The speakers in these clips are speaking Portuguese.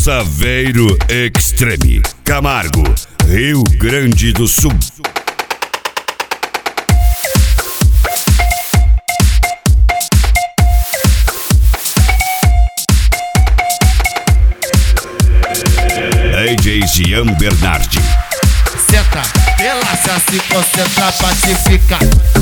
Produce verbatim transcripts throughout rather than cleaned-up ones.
Saveiro Extreme, Camargo, Rio Grande do Sul. D J Jean Bernardi. Senta, relaxa, se concentra pra te ficar.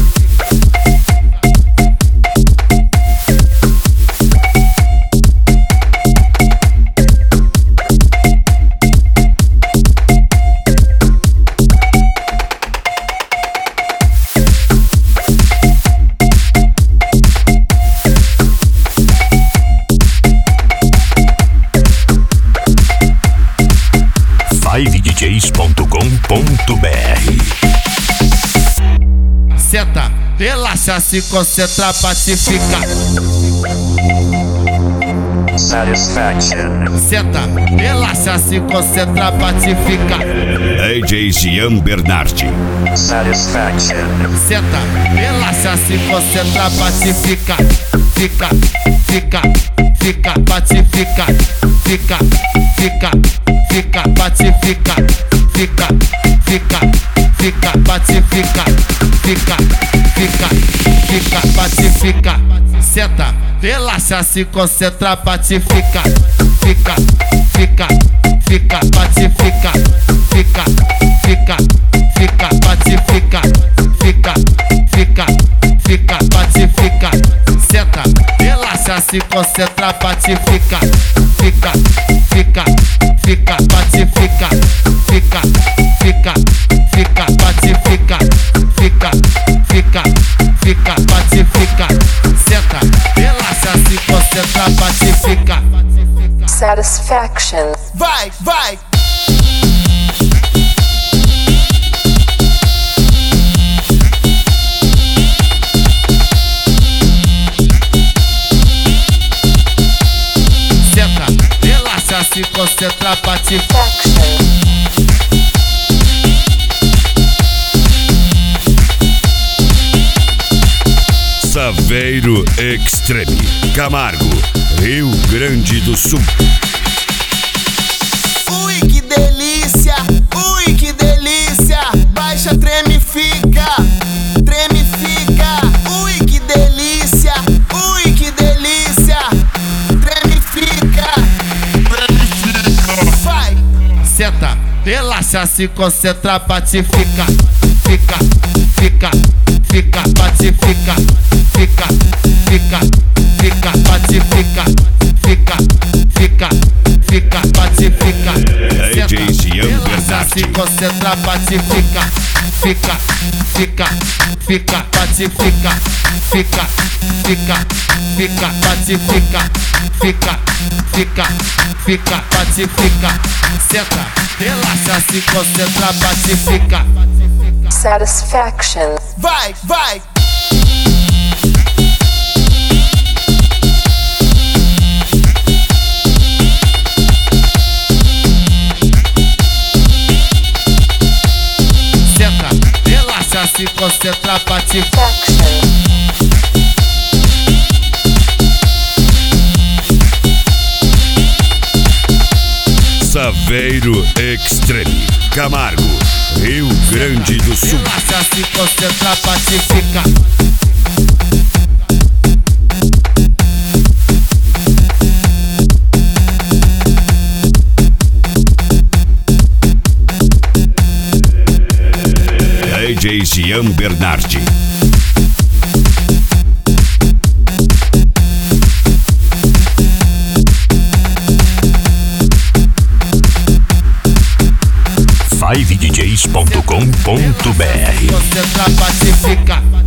five d js ponto com ponto b r. Senta, relaxa, se concentra pra te ficar. Satisfaction. Senta, relaxa, se concentra pra te ficar. D J Jean Bernardi. Satisfaction. Senta, relaxa, se concentra pra te ficar. Fica, fica, fica, pra te ficar. Fica, fica, fica, pra te ficar. Fica, fica, fica, pra te ficar. Fica, fica, fica, pra te ficar. Senta, relaxa, se concentra pra te ficar. Fica, fica, fica, pra te ficar. Fica, fica, fica, pra te ficar. Fica, fica, fica, pra te ficar. Senta, relaxa, se concentra pra te ficar. Fica, fica, fica, pra te ficar. Fica, fica, fica, pra te ficar. Fica, fica, fica, pra te ficar. Senta, relaxa, se concentra pra te ficar. Satisfaction. Vai, vai! Senta, relaxa, se concentra pra te ficar. Saveiro Extreme, Camargo, Rio Grande do Sul. Ui, que delícia, ui, que delícia. Baixa, treme, fica, treme, fica. Ui, que delícia, ui, que delícia. Treme, fica, treme, fica. Vai! Senta, relaxa, se concentra pra te ficar. Fica, fica, fica, pra te ficar. Fica, fica, fica, pra te ficar. Fica, fica, fica, pra te ficar. D J Jean Relaxa, se Bernardi. concentra pra te ficar. Fica, fica, fica, pra te ficar. Fica, fica, fica, pra te ficar. Fica, fica, fica, pra te ficar. Senta, relaxa, se concentra pra te ficar. Satisfaction. Vai, vai! Senta, relaxa, se concentra pra te ficar. Satisfaction. Saveiro Extreme, Camargo, Rio Grande do Sul. Relaxa, se concentra pra te ficar. D J Jean Bernardi. five d js ponto com ponto b r. Concentra pra te ficar.